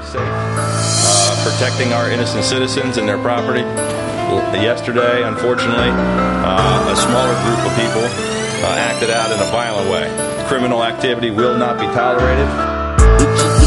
safe, protecting our innocent citizens and their property. Yesterday, unfortunately, a smaller group of people acted out in a violent way. Criminal activity will not be tolerated.